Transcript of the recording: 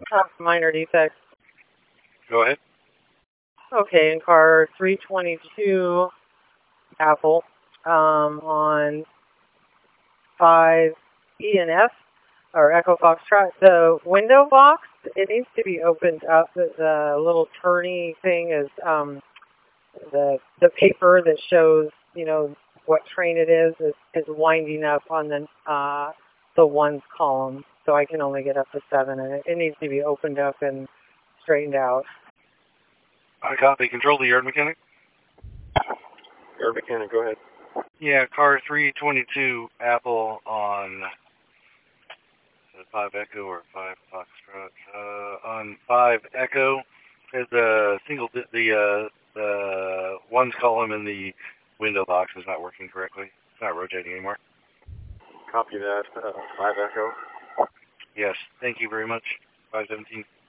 Minor defects. Go ahead. Okay, in car 322 Apple on 5 ENF or Echo Foxtrot. The window box, it needs to be opened up. The little turny thing is the paper that shows, you know, what train it is winding up on the ones column. So I can only get up to 7, and it needs to be opened up and straightened out. I copy. Control the yard mechanic. Yard mechanic, go ahead. Yeah, car 322 Apple on 5 Echo or 5 Foxtrot. On 5 Echo, there's a the ones column in the window box is not working correctly. It's not rotating anymore. Copy that. 5 Echo. Yes, thank you very much. 517.